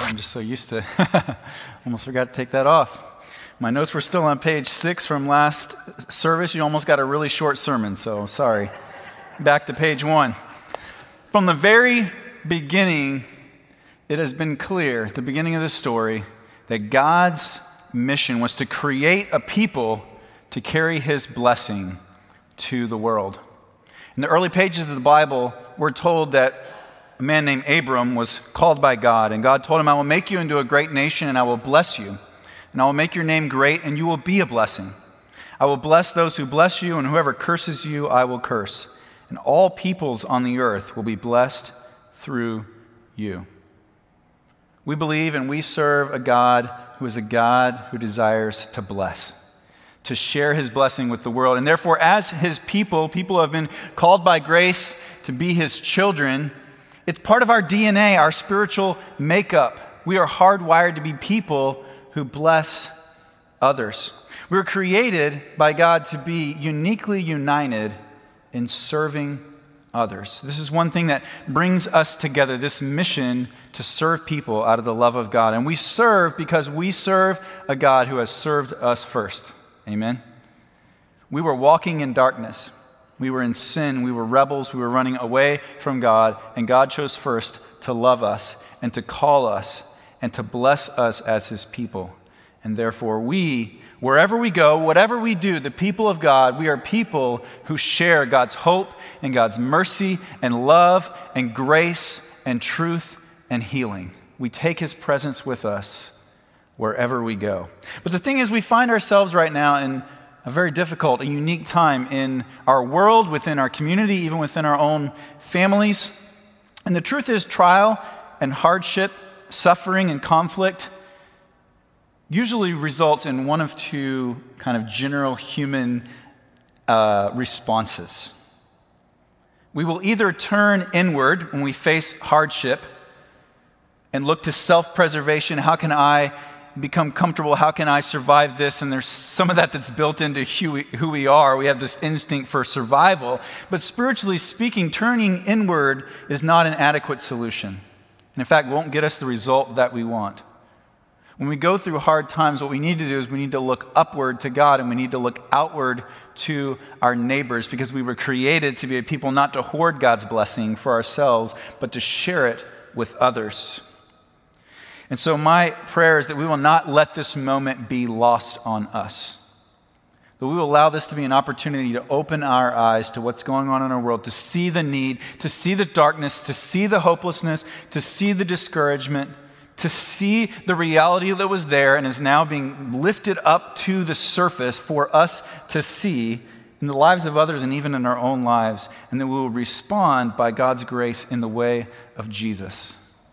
I'm just so used to almost forgot to take that off. My notes were still on page 6 from last service. You almost got a really short sermon, so sorry. Back to page 1. From the very beginning, it has been clear, at the beginning of the story, that God's mission was to create a people to carry his blessing to the world. In the early pages of the Bible, we're told that a man named Abram was called by God, and God told him, I will make you into a great nation, and I will bless you. And I will make your name great, and you will be a blessing. I will bless those who bless you, and whoever curses you, I will curse. And all peoples on the earth will be blessed through you. We believe and we serve a God who is a God who desires to bless, to share his blessing with the world. And therefore, as his people who have been called by grace to be his children, it's part of our DNA, our spiritual makeup. We are hardwired to be people who bless others. We were created by God to be uniquely united in serving others. This is one thing that brings us together, this mission to serve people out of the love of God. And we serve because we serve a God who has served us first. Amen? We were walking in darkness. We were in sin. We were rebels. We were running away from God. And God chose first to love us and to call us and to bless us as his people. And therefore we, wherever we go, whatever we do, the people of God, we are people who share God's hope and God's mercy and love and grace and truth and healing. We take his presence with us wherever we go. But the thing is, we find ourselves right now in a very difficult and unique time in our world, within our community, even within our own families. And the truth is, trial and hardship, suffering and conflict usually results in one of two kind of general human responses. We will either turn inward when we face hardship and look to self-preservation. How can I become comfortable? How can I survive this? And there's some of that that's built into who we are. We have this instinct for survival. But spiritually speaking, turning inward is not an adequate solution. And in fact, won't get us the result that we want. When we go through hard times, what we need to do is we need to look upward to God, and we need to look outward to our neighbors, because we were created to be a people not to hoard God's blessing for ourselves, but to share it with others. And so my prayer is that we will not let this moment be lost on us. That we will allow this to be an opportunity to open our eyes to what's going on in our world, to see the need, to see the darkness, to see the hopelessness, to see the discouragement, to see the reality that was there and is now being lifted up to the surface for us to see in the lives of others and even in our own lives, and that we will respond by God's grace in the way of Jesus.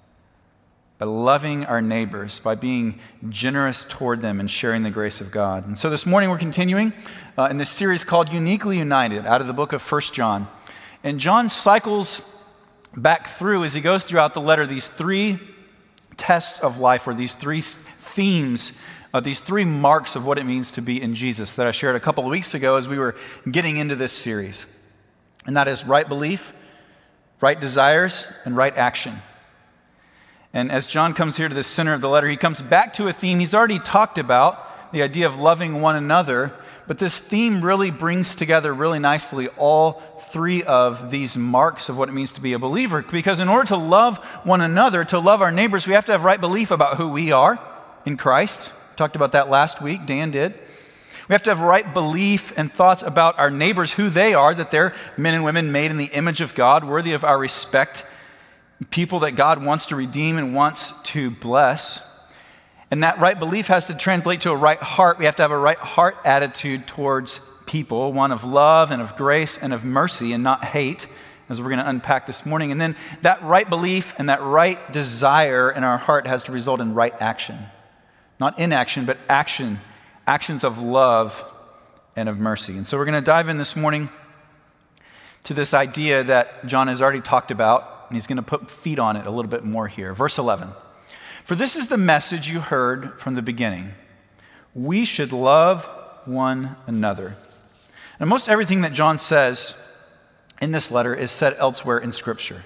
By loving our neighbors, by being generous toward them and sharing the grace of God. And so this morning we're continuing in this series called Uniquely United out of the book of 1 John. And John cycles back through, as he goes throughout the letter, these three tests of life, or these three themes, these three marks of what it means to be in Jesus that I shared a couple of weeks ago as we were getting into this series. And that is right belief, right desires, and right action. And as John comes here to the center of the letter, he comes back to a theme he's already talked about, the idea of loving one another. But this theme really brings together really nicely all three of these marks of what it means to be a believer. Because in order to love one another, to love our neighbors, we have to have right belief about who we are in Christ. We talked about that last week, Dan did. We have to have right belief and thoughts about our neighbors, who they are, that they're men and women made in the image of God, worthy of our respect, people that God wants to redeem and wants to bless. And that right belief has to translate to a right heart. We have to have a right heart attitude towards people, one of love and of grace and of mercy and not hate, as we're going to unpack this morning. And then that right belief and that right desire in our heart has to result in right action. Not inaction, but action. Actions of love and of mercy. And so we're going to dive in this morning to this idea that John has already talked about, and he's going to put feet on it a little bit more here. Verse 11. For this is the message you heard from the beginning. We should love one another. And most everything that John says in this letter is said elsewhere in Scripture.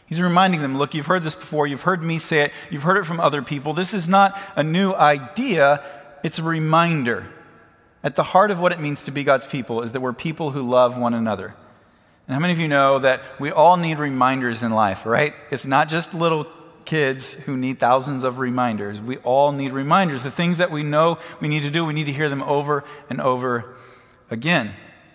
He's reminding them, look, you've heard this before. You've heard me say it. You've heard it from other people. This is not a new idea. It's a reminder. At the heart of what it means to be God's people is that we're people who love one another. And how many of you know that we all need reminders in life, right? It's not just little kids who need thousands of reminders. We all need reminders. The things that we know we need to do, we need to hear them over and over again.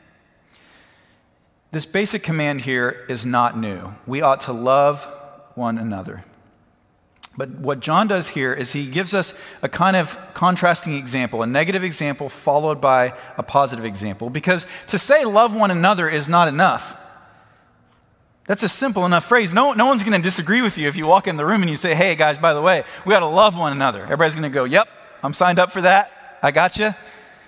This basic command here is not new. We ought to love one another. But what John does here is he gives us a kind of contrasting example, a negative example followed by a positive example. Because to say love one another is not enough. That's a simple enough phrase. No one's going to disagree with you if you walk in the room and you say, hey guys, by the way, we got to love one another. Everybody's going to go, yep, I'm signed up for that. I got you.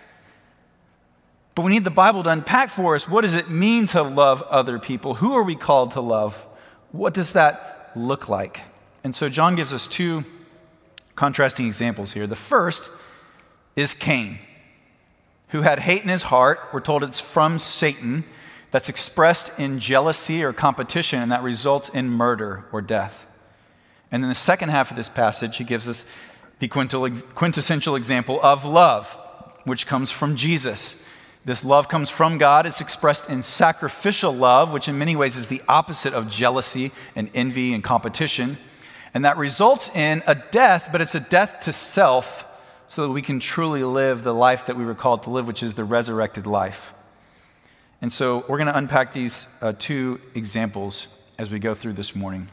But we need the Bible to unpack for us, what does it mean to love other people? Who are we called to love? What does that look like? And so John gives us two contrasting examples here. The first is Cain, who had hate in his heart. We're told it's from Satan, that's expressed in jealousy or competition, and that results in murder or death. And in the second half of this passage, he gives us the quintessential example of love, which comes from Jesus. This love comes from God. It's expressed in sacrificial love, which in many ways is the opposite of jealousy and envy and competition. And that results in a death, but it's a death to self so that we can truly live the life that we were called to live, which is the resurrected life. And so we're going to unpack these two examples as we go through this morning.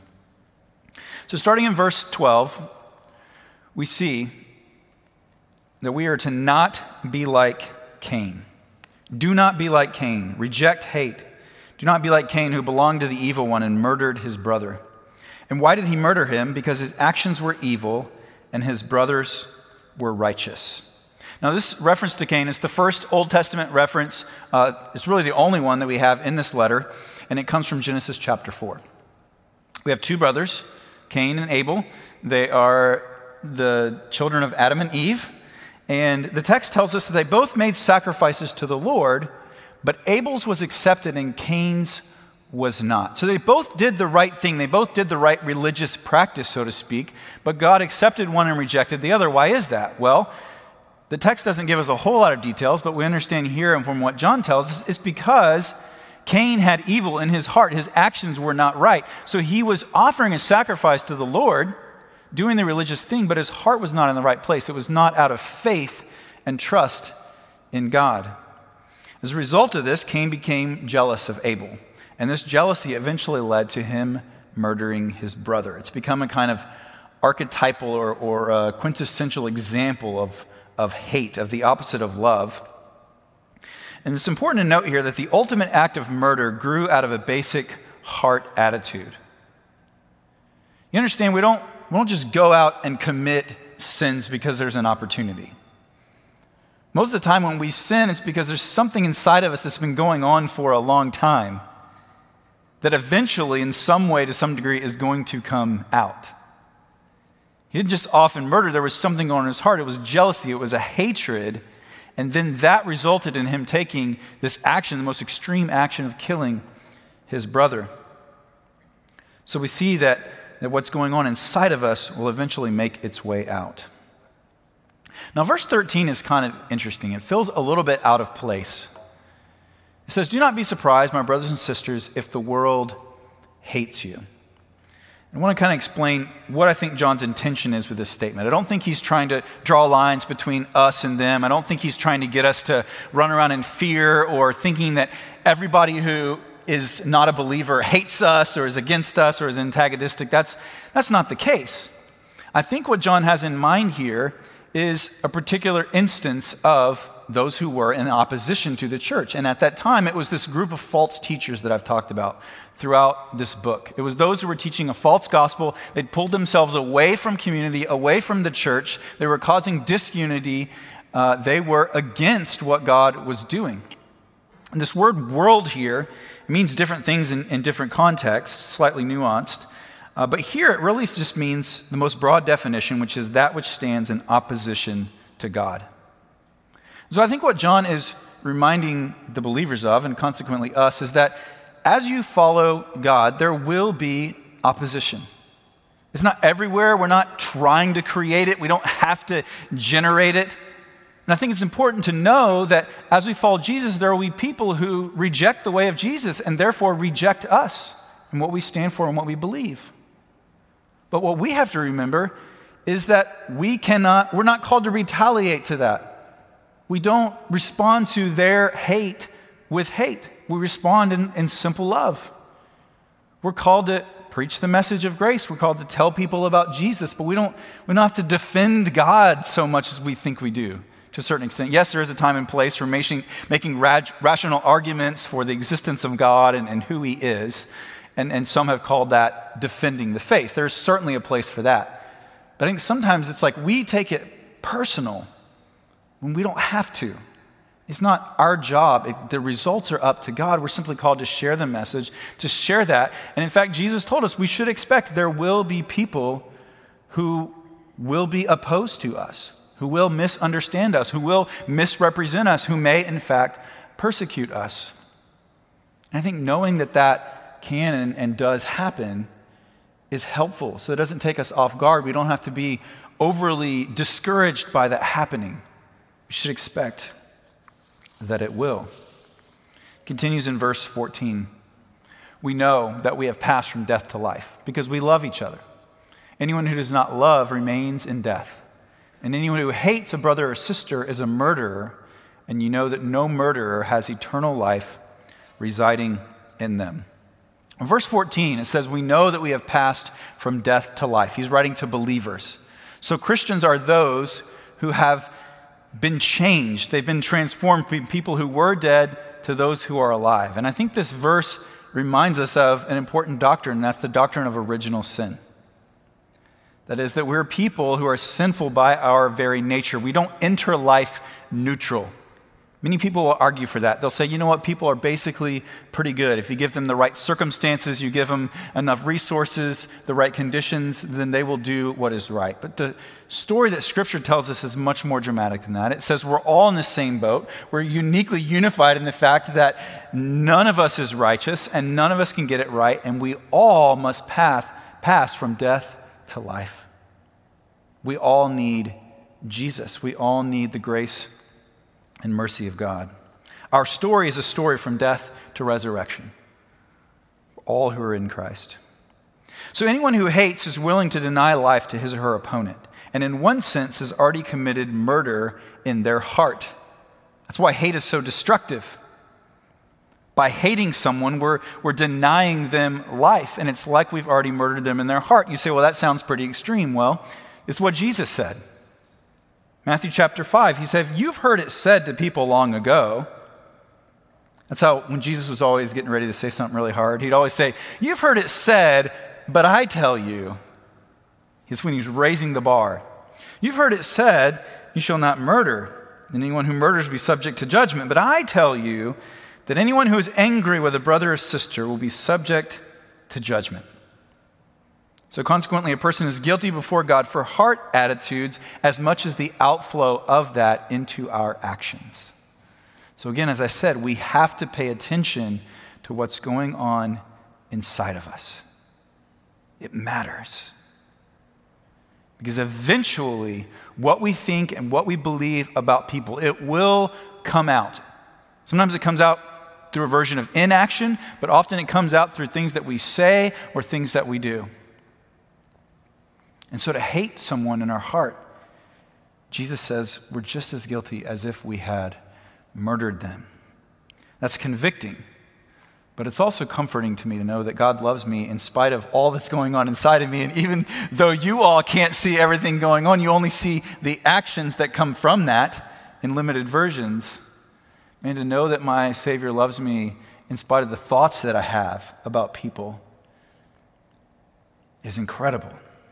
So starting in verse 12, we see that we are to not be like Cain. Do not be like Cain. Reject hate. Do not be like Cain, who belonged to the evil one and murdered his brother. And why did he murder him? Because his actions were evil and his brothers were righteous. Now, this reference to Cain is the first Old Testament reference. It's really the only one that we have in this letter, and it comes from Genesis chapter 4. We have two brothers, Cain and Abel. They are the children of Adam and Eve, and the text tells us that they both made sacrifices to the Lord, but Abel's was accepted and Cain's was not. So they both did the right thing. They both did the right religious practice, so to speak, but God accepted one and rejected the other. Why is that? Well, the text doesn't give us a whole lot of details, but we understand here and from what John tells us, it's because Cain had evil in his heart. His actions were not right. So he was offering a sacrifice to the Lord, doing the religious thing, but his heart was not in the right place. It was not out of faith and trust in God. As a result of this, Cain became jealous of Abel. And this jealousy eventually led to him murdering his brother. It's become a kind of archetypal or a quintessential example of hate, of the opposite of love. And it's important to note here that the ultimate act of murder grew out of a basic heart attitude. You understand, we don't just go out and commit sins because there's an opportunity. Most of the time when we sin, it's because there's something inside of us that's been going on for a long time that eventually, in some way, to some degree, is going to come out. He didn't just often murder. There was something going on in his heart. It was jealousy. It was a hatred. And then that resulted in him taking this action, the most extreme action of killing his brother. So we see that what's going on inside of us will eventually make its way out. Now, verse 13 is kind of interesting. It feels a little bit out of place. It says, "Do not be surprised, my brothers and sisters, if the world hates you." I want to kind of explain what I think John's intention is with this statement. I don't think he's trying to draw lines between us and them. I don't think he's trying to get us to run around in fear or thinking that everybody who is not a believer hates us or is against us or is antagonistic. That's not the case. I think what John has in mind here is a particular instance of those who were in opposition to the church. And at that time, it was this group of false teachers that I've talked about throughout this book. It was those who were teaching a false gospel. They'd pulled themselves away from community, away from the church. They were causing disunity. They were against what God was doing. And this word world here means different things in different contexts, slightly nuanced. But here it really just means the most broad definition, which is that which stands in opposition to God. So I think what John is reminding the believers of, and consequently us, is that as you follow God, there will be opposition. It's not everywhere. We're not trying to create it. We don't have to generate it. And I think it's important to know that as we follow Jesus, there will be people who reject the way of Jesus and therefore reject us and what we stand for and what we believe. But what we have to remember is that we're not called to retaliate to that. We don't respond to their hate with hate. We respond in simple love. We're called to preach the message of grace. We're called to tell people about Jesus, but we don't have to defend God so much as we think we do. To a certain extent. Yes, there is a time and place for making rational arguments for the existence of God and who he is. And some have called that defending the faith. There's certainly a place for that. But I think sometimes it's like we take it personal when we don't have to. It's not our job. The results are up to God. We're simply called to share the message, to share that. And in fact, Jesus told us we should expect there will be people who will be opposed to us, who will misunderstand us, who will misrepresent us, who may, in fact, persecute us. And I think knowing that can and does happen is helpful, so it doesn't take us off guard. We don't have to be overly discouraged by that happening. We should expect that it will. Continues in verse 14. We know that we have passed from death to life because we love each other. Anyone who does not love remains in death. And anyone who hates a brother or sister is a murderer, and you know that no murderer has eternal life residing in them. In verse 14, it says, we know that we have passed from death to life. He's writing to believers. So Christians are those who have been changed. They've been transformed from people who were dead to those who are alive. And I think this verse reminds us of an important doctrine, and that's the doctrine of original sin. That is, that we're people who are sinful by our very nature. We don't enter life neutral. Many people will argue for that. They'll say, you know what, people are basically pretty good. If you give them the right circumstances, you give them enough resources, the right conditions, then they will do what is right. But the story that Scripture tells us is much more dramatic than that. It says we're all in the same boat. We're uniquely unified in the fact that none of us is righteous and none of us can get it right, and we all must pass from death to life. We all need Jesus. We all need the grace and mercy of God. Our story is a story from death to resurrection. All who are in Christ. So anyone who hates is willing to deny life to his or her opponent, and in one sense has already committed murder in their heart. That's why hate is so destructive. By hating someone, we're denying them life, and it's like we've already murdered them in their heart. You say, well, that sounds pretty extreme. Well, it's what Jesus said. Matthew chapter 5, he said, you've heard it said to people long ago. That's how, when Jesus was always getting ready to say something really hard, he'd always say, you've heard it said, but I tell you. It's when he's raising the bar. You've heard it said, you shall not murder, and anyone who murders will be subject to judgment. But I tell you that anyone who is angry with a brother or sister will be subject to judgment. So consequently, a person is guilty before God for heart attitudes as much as the outflow of that into our actions. So again, as I said, we have to pay attention to what's going on inside of us. It matters. Because eventually, what we think and what we believe about people, it will come out. Sometimes it comes out through a version of inaction, but often it comes out through things that we say or things that we do. And so to hate someone in our heart, Jesus says we're just as guilty as if we had murdered them. That's convicting, but it's also comforting to me to know that God loves me in spite of all that's going on inside of me. And even though you all can't see everything going on, you only see the actions that come from that in limited versions. And to know that my Savior loves me in spite of the thoughts that I have about people is incredible.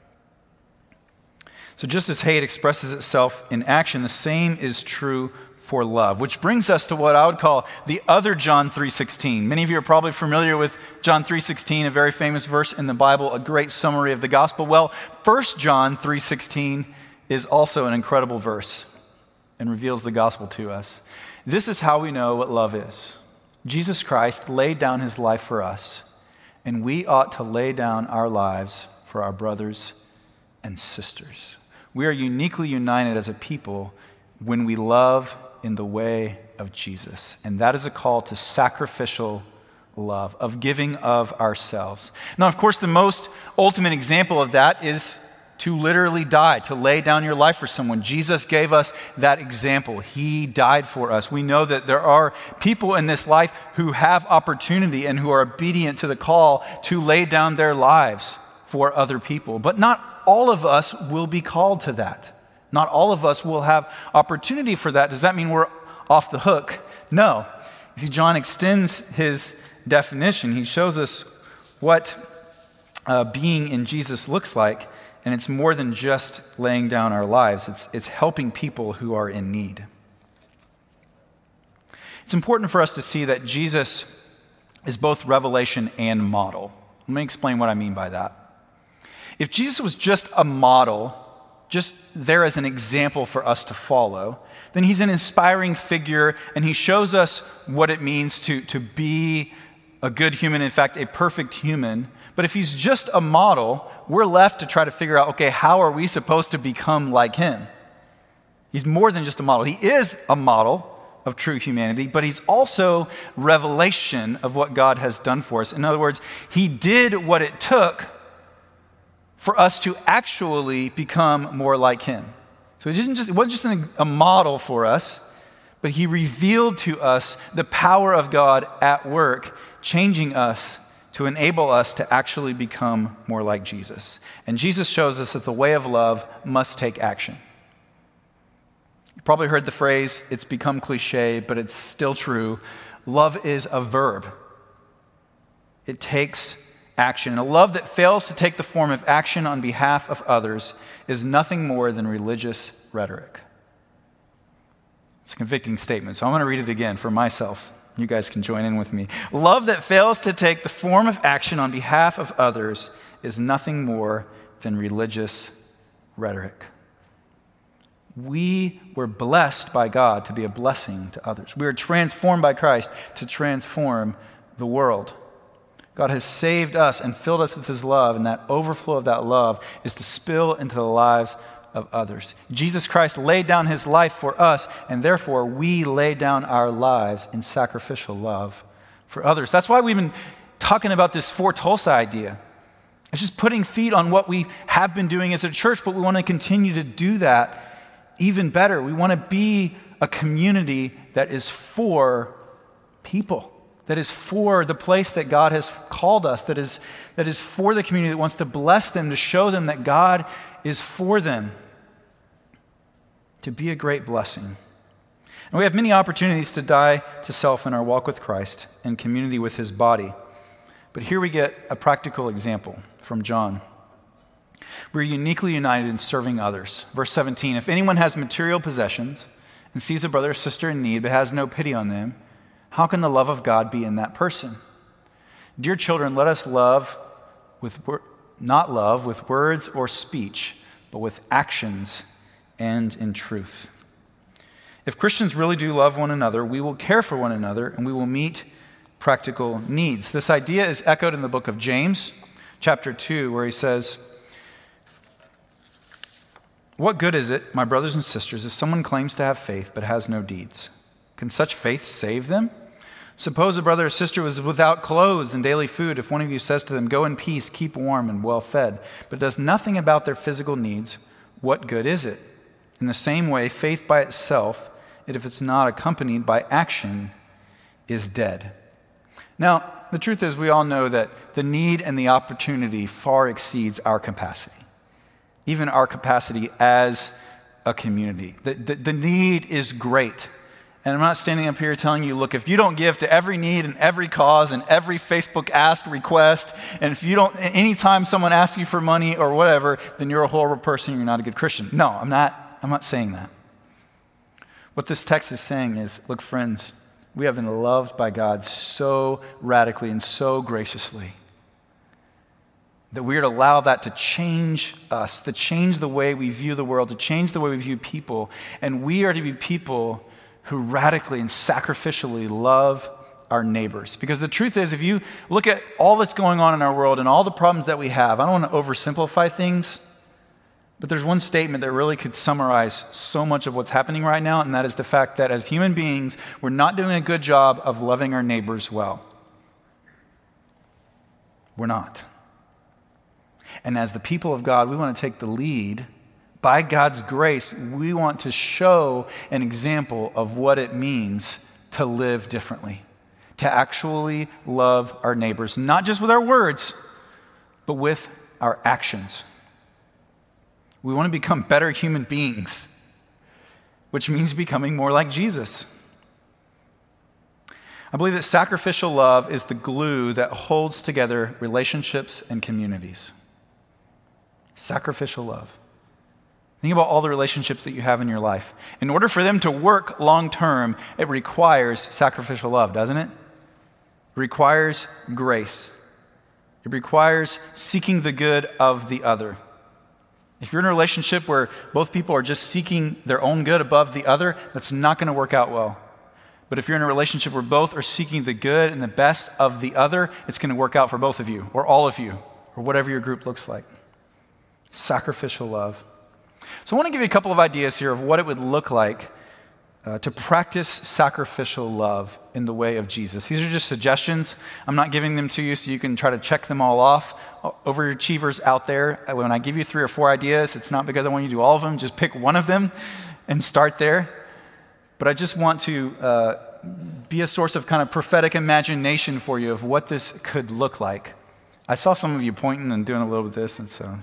So just as hate expresses itself in action, the same is true for love, which brings us to what I would call the other John 3:16. Many of you are probably familiar with John 3:16, a very famous verse in the Bible, a great summary of the gospel. Well, 1 John 3:16 is also an incredible verse and reveals the gospel to us. This is how we know what love is. Jesus Christ laid down his life for us, and we ought to lay down our lives for our brothers and sisters. We are uniquely united as a people when we love in the way of Jesus. And that is a call to sacrificial love, of giving of ourselves. Now, of course, the most ultimate example of that is to literally die, to lay down your life for someone. Jesus gave us that example. He died for us. We know that there are people in this life who have opportunity and who are obedient to the call to lay down their lives for other people. But not all of us will be called to that. Not all of us will have opportunity for that. Does that mean we're off the hook? No. You see, John extends his definition. He shows us what being in Jesus looks like, and it's more than just laying down our lives. It's helping people who are in need. It's important for us to see that Jesus is both revelation and model. Let me explain what I mean by that. If Jesus was just a model, just there as an example for us to follow, then he's an inspiring figure, and he shows us what it means to be a good human, in fact, a perfect human. But if he's just a model, we're left to try to figure out, okay, how are we supposed to become like him? He's more than just a model. He is a model of true humanity, but he's also revelation of what God has done for us. In other words, he did what it took for us to actually become more like him. So it wasn't just a model for us, but he revealed to us the power of God at work, changing us to enable us to actually become more like Jesus. And Jesus shows us that the way of love must take action. You probably heard the phrase, it's become cliche, but it's still true. Love is a verb. It takes action. And a love that fails to take the form of action on behalf of others is nothing more than religious rhetoric. It's a convicting statement, so I'm going to read it again for myself. You guys can join in with me. Love that fails to take the form of action on behalf of others is nothing more than religious rhetoric. We were blessed by God to be a blessing to others. We were transformed by Christ to transform the world. God has saved us and filled us with his love, and that overflow of that love is to spill into the lives of others. Jesus Christ laid down his life for us, and therefore we lay down our lives in sacrificial love for others. That's why we've been talking about this For Tulsa idea. It's just putting feet on what we have been doing as a church, but we want to continue to do that even better. We want to be a community that is for people, that is for the place that God has called us, that is for the community that wants to bless them, to show them that God is for them, to be a great blessing. And we have many opportunities to die to self in our walk with Christ and community with his body. But here we get a practical example from John. We're uniquely united in serving others. Verse 17, if anyone has material possessions and sees a brother or sister in need but has no pity on them, how can the love of God be in that person? Dear children, let us not love with words or speech, but with actions and in truth. If Christians really do love one another, we will care for one another and we will meet practical needs. This idea is echoed in the book of James, chapter 2, where he says, what good is it, my brothers and sisters, if someone claims to have faith but has no deeds? Can such faith save them? Suppose a brother or sister was without clothes and daily food. If one of you says to them, go in peace, keep warm and well fed, but does nothing about their physical needs, what good is it? In the same way, faith by itself, if it's not accompanied by action, is dead. Now, the truth is we all know that the need and the opportunity far exceeds our capacity, even our capacity as a community. The need is great. And I'm not standing up here telling you, look, if you don't give to every need and every cause and every Facebook ask request, and if you don't, anytime someone asks you for money or whatever, then you're a horrible person, you're not a good Christian. No, I'm not saying that. What this text is saying is, look, friends, we have been loved by God so radically and so graciously that we are to allow that to change us, to change the way we view the world, to change the way we view people. And we are to be people who radically and sacrificially love our neighbors. Because the truth is, if you look at all that's going on in our world and all the problems that we have, I don't want to oversimplify things, but there's one statement that really could summarize so much of what's happening right now, and that is the fact that as human beings, we're not doing a good job of loving our neighbors well. We're not. And as the people of God, we want to take the lead. By God's grace, we want to show an example of what it means to live differently, to actually love our neighbors, not just with our words, but with our actions. We want to become better human beings, which means becoming more like Jesus. I believe that sacrificial love is the glue that holds together relationships and communities. Sacrificial love. Think about all the relationships that you have in your life. In order for them to work long term, it requires sacrificial love, doesn't it? It requires grace. It requires seeking the good of the other. If you're in a relationship where both people are just seeking their own good above the other, that's not going to work out well. But if you're in a relationship where both are seeking the good and the best of the other, it's going to work out for both of you, or all of you, or whatever your group looks like. Sacrificial love. So I want to give you a couple of ideas here of what it would look like to practice sacrificial love in the way of Jesus. These are just suggestions. I'm not giving them to you so you can try to check them all off. Overachievers out there, when I give you 3 or 4 ideas, it's not because I want you to do all of them. Just pick one of them and start there. But I just want to be a source of kind of prophetic imagination for you of what this could look like. I saw some of you pointing and doing a little bit of this, and so...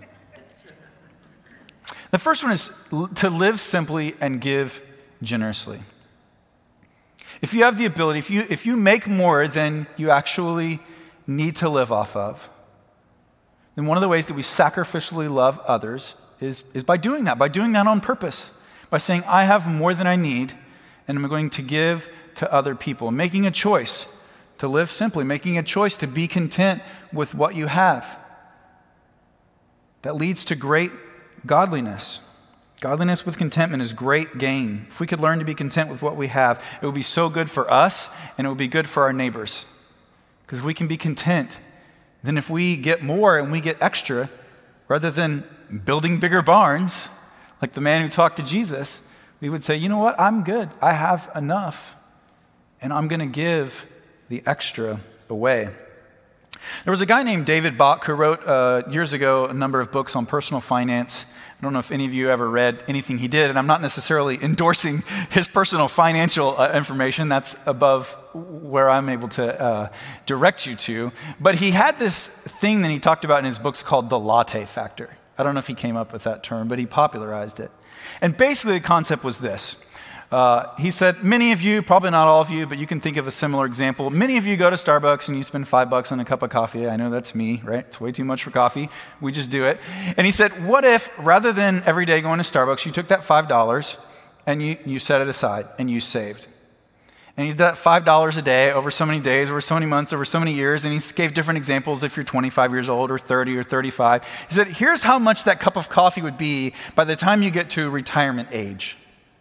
The first one is to live simply and give generously. If you have the ability, if you make more than you actually need to live off of, then one of the ways that we sacrificially love others is by doing that on purpose, by saying, I have more than I need, and I'm going to give to other people. Making a choice to live simply, making a choice to be content with what you have. That leads to great godliness. Godliness with contentment is great gain. If we could learn to be content with what we have, it would be so good for us and it would be good for our neighbors. Because if we can be content, then if we get more and we get extra, rather than building bigger barns, like the man who talked to Jesus, we would say, you know what, I'm good. I have enough. And I'm going to give the extra away. There was a guy named David Bach who wrote years ago a number of books on personal finance. I don't know if any of you ever read anything he did, and I'm not necessarily endorsing his personal financial information. That's above where I'm able to direct you to. But he had this thing that he talked about in his books called the latte factor. I don't know if he came up with that term, but he popularized it. And basically the concept was this. He said, many of you, probably not all of you, but you can think of a similar example. Many of you go to Starbucks and you spend $5 on a cup of coffee. I know that's me, right? It's way too much for coffee. We just do it. And he said, what if rather than every day going to Starbucks, you took that $5 and you set it aside and you saved? And you did that $5 a day over so many days, over so many months, over so many years. And he gave different examples if you're 25 years old or 30 or 35. He said, here's how much that cup of coffee would be by the time you get to retirement age.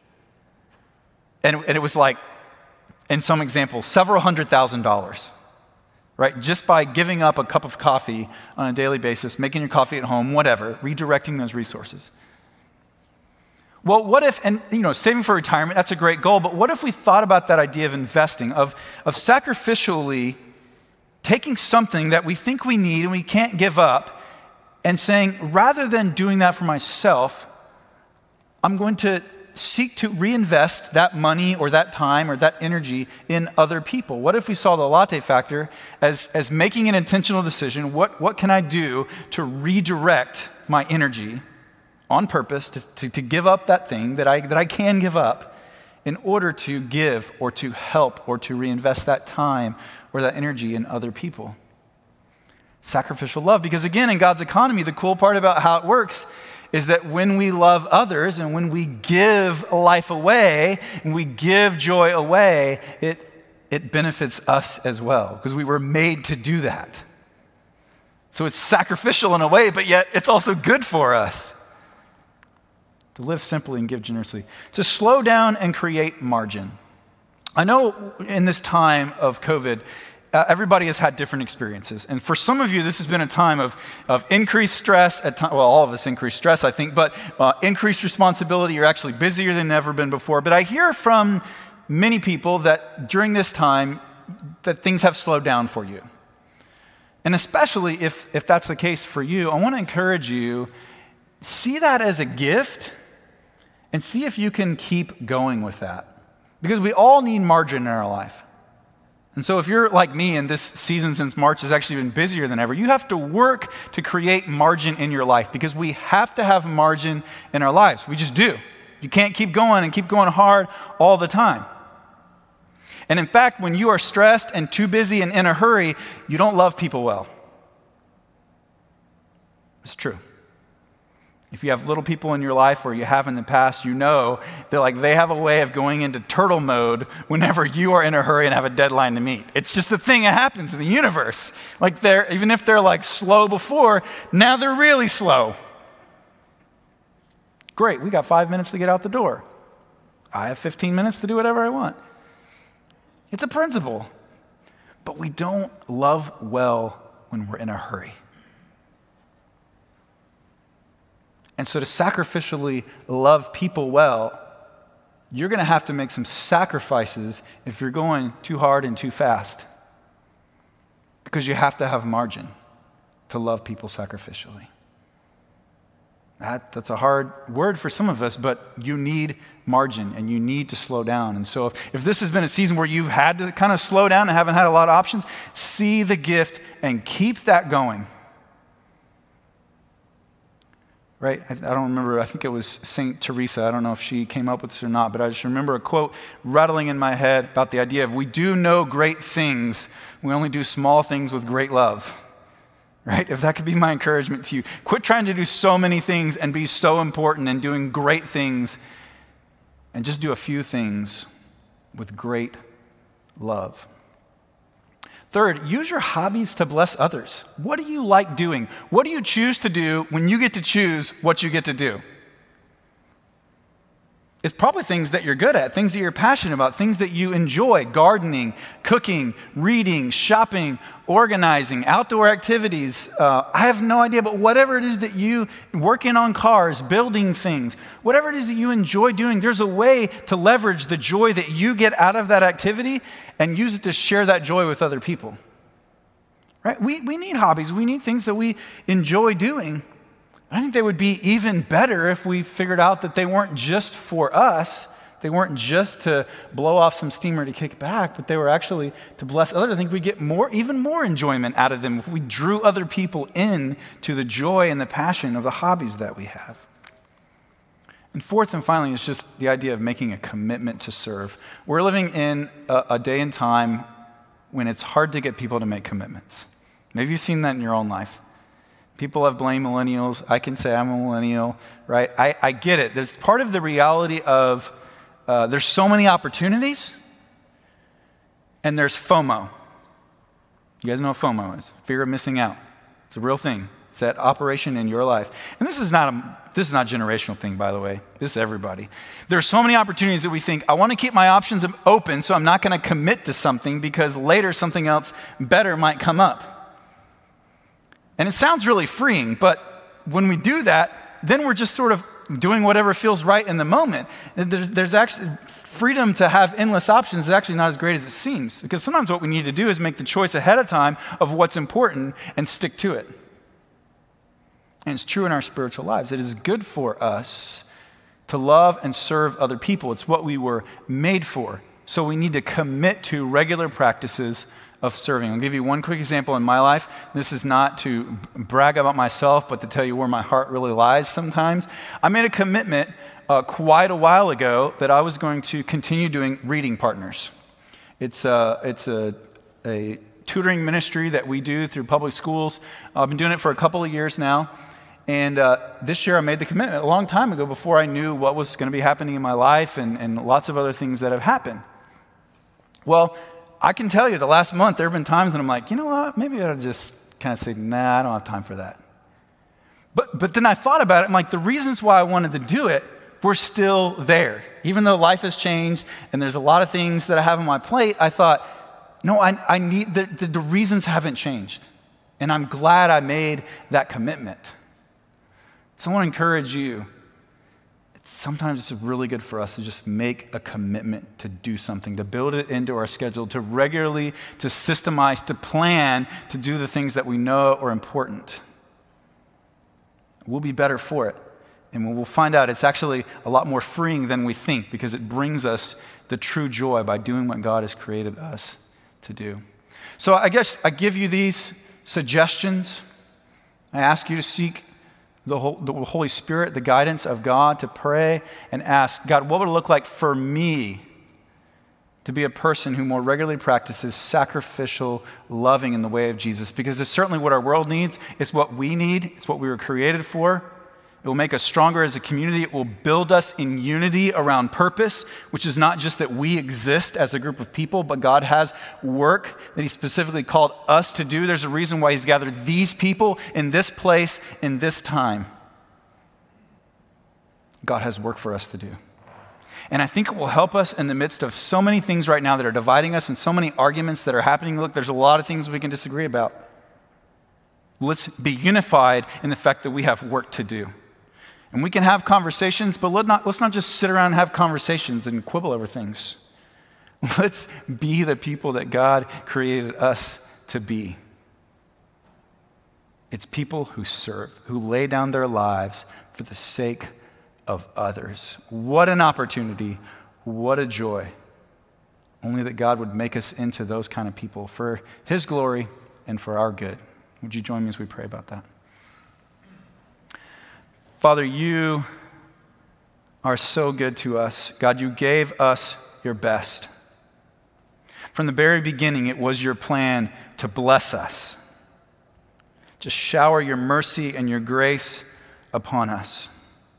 And it was like, in some examples, several $100,000, right? Just by giving up a cup of coffee on a daily basis, making your coffee at home, whatever, redirecting those resources. Well, what if, and saving for retirement, that's a great goal, but what if we thought about that idea of investing, of sacrificially taking something that we think we need and we can't give up and saying, rather than doing that for myself, I'm going to seek to reinvest that money or that time or that energy in other people. What if we saw the latte factor as making an intentional decision? What can I do to redirect my energy on purpose to give up that thing that I can give up in order to give or to help or to reinvest that time or that energy in other people? Sacrificial love. Because again, in God's economy, the cool part about how it works is that when we love others and when we give life away and we give joy away, it benefits us as well because we were made to do that. So it's sacrificial in a way, but yet it's also good for us to live simply and give generously. To slow down and create margin. I know in this time of COVID, everybody has had different experiences. And for some of you, this has been a time of increased stress. All of us increased stress, I think, but increased responsibility. You're actually busier than ever been before. But I hear from many people that during this time, that things have slowed down for you. And especially if that's the case for you, I want to encourage you, see that as a gift and see if you can keep going with that. Because we all need margin in our life. And so if you're like me and this season since March has actually been busier than ever, you have to work to create margin in your life because we have to have margin in our lives. We just do. You can't keep going and keep going hard all the time. And in fact, when you are stressed and too busy and in a hurry, you don't love people well. It's true. If you have little people in your life or you have in the past, you know that they have a way of going into turtle mode whenever you are in a hurry and have a deadline to meet. It's just the thing that happens in the universe. Even if they're slow before, now they're really slow. Great, we got 5 minutes to get out the door. I have 15 minutes to do whatever I want. It's a principle. But we don't love well when we're in a hurry. And so to sacrificially love people well, you're going to have to make some sacrifices if you're going too hard and too fast. Because you have to have margin to love people sacrificially. That's a hard word for some of us, but you need margin and you need to slow down. And so if this has been a season where you've had to kind of slow down and haven't had a lot of options, see the gift and keep that going. Right? I don't remember. I think it was St. Teresa. I don't know if she came up with this or not, but I just remember a quote rattling in my head about the idea of we do no great things, we only do small things with great love. Right? If that could be my encouragement to you. Quit trying to do so many things and be so important and doing great things, and just do a few things with great love. Third, use your hobbies to bless others. What do you like doing? What do you choose to do when you get to choose what you get to do? It's probably things that you're good at, things that you're passionate about, things that you enjoy: gardening, cooking, reading, shopping, organizing, outdoor activities. I have no idea, but whatever it is that you working on cars, building things, whatever it is that you enjoy doing, there's a way to leverage the joy that you get out of that activity and use it to share that joy with other people. Right? We need hobbies. We need things that we enjoy doing. I think they would be even better if we figured out that they weren't just for us. They weren't just to blow off some steam or to kick back, but they were actually to bless others. I think we'd get even more enjoyment out of them if we drew other people in to the joy and the passion of the hobbies that we have. And fourth and finally is just the idea of making a commitment to serve. We're living in a day and time when it's hard to get people to make commitments. Maybe you've seen that in your own life. People have blamed millennials. I can say I'm a millennial, right? I get it. There's part of the reality of there's so many opportunities, and there's FOMO. You guys know what FOMO is? Fear of missing out. It's a real thing. It's that operation in your life. And this is not a generational thing, by the way. This is everybody. There's so many opportunities that we think, I want to keep my options open, so I'm not going to commit to something because later something else better might come up. And it sounds really freeing, but when we do that, then we're just sort of doing whatever feels right in the moment. There's actually freedom to have endless options is actually not as great as it seems, because sometimes what we need to do is make the choice ahead of time of what's important and stick to it. And it's true in our spiritual lives. It is good for us to love and serve other people. It's what we were made for. So we need to commit to regular practices of serving. I'll give you one quick example in my life. This is not to brag about myself, but to tell you where my heart really lies sometimes. I made a commitment quite a while ago that I was going to continue doing reading partners. It's a tutoring ministry that we do through public schools. I've been doing it for a couple of years now. And this year I made the commitment a long time ago before I knew what was going to be happening in my life and lots of other things that have happened. Well, I can tell you the last month there have been times when I'm like, you know what, maybe I ought to just kind of say, nah, I don't have time for that. But then I thought about it, and the reasons why I wanted to do it we're still there. Even though life has changed and there's a lot of things that I have on my plate, I thought, no, I need, the reasons haven't changed. And I'm glad I made that commitment. So I want to encourage you. Sometimes it's really good for us to just make a commitment to do something, to build it into our schedule, to regularly, to systemize, to plan, to do the things that we know are important. We'll be better for it. And we'll find out it's actually a lot more freeing than we think, because it brings us the true joy by doing what God has created us to do. So I guess I give you these suggestions. I ask you to seek the Holy Spirit, the guidance of God, to pray and ask, God, what would it look like for me to be a person who more regularly practices sacrificial loving in the way of Jesus? Because it's certainly what our world needs. It's what we need. It's what we were created for. It will make us stronger as a community. It will build us in unity around purpose, which is not just that we exist as a group of people, but God has work that He specifically called us to do. There's a reason why He's gathered these people in this place, in this time. God has work for us to do. And I think it will help us in the midst of so many things right now that are dividing us and so many arguments that are happening. Look, there's a lot of things we can disagree about. Let's be unified in the fact that we have work to do. And we can have conversations, but let's not just sit around and have conversations and quibble over things. Let's be the people that God created us to be. It's people who serve, who lay down their lives for the sake of others. What an opportunity. What a joy. Only that God would make us into those kind of people for His glory and for our good. Would you join me as we pray about that? Father, you are so good to us. God, you gave us your best. From the very beginning, it was your plan to bless us, to shower your mercy and your grace upon us.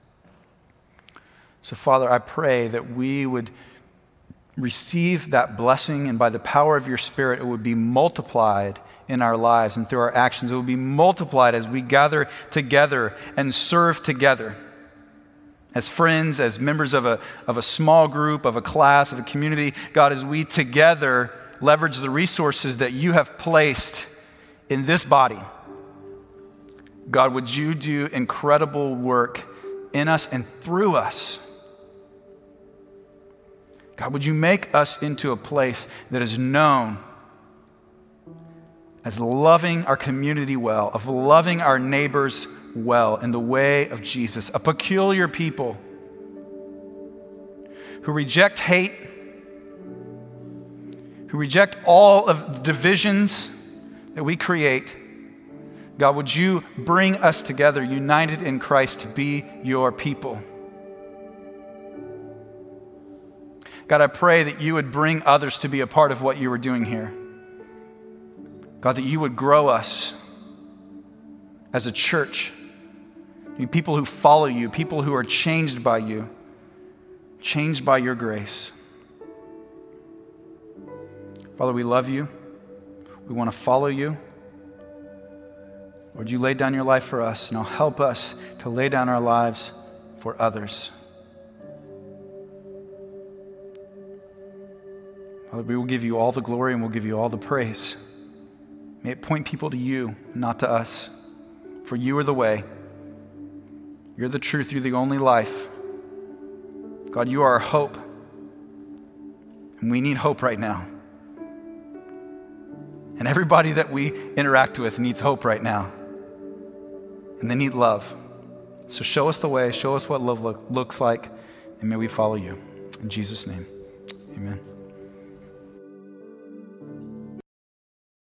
So, Father, I pray that we would receive that blessing, and by the power of your Spirit, it would be multiplied in our lives and through our actions. It will be multiplied as we gather together and serve together as friends, as members of a small group, of a class, of a community. God, as we together leverage the resources that you have placed in this body. God, would you do incredible work in us and through us? God, would you make us into a place that is known as loving our community well, of loving our neighbors well in the way of Jesus, a peculiar people who reject hate, who reject all of the divisions that we create. God, would you bring us together, united in Christ, to be your people? God, I pray that you would bring others to be a part of what you were doing here. God, that you would grow us as a church, people who follow you, people who are changed by you, changed by your grace. Father, we love you. We want to follow you. Lord, you laid down your life for us. Now help us to lay down our lives for others. Father, we will give you all the glory and we'll give you all the praise. May it point people to you, not to us. For you are the way. You're the truth. You're the only life. God, you are our hope. And we need hope right now. And everybody that we interact with needs hope right now. And they need love. So show us the way. Show us what love looks like. And may we follow you. In Jesus' name, amen.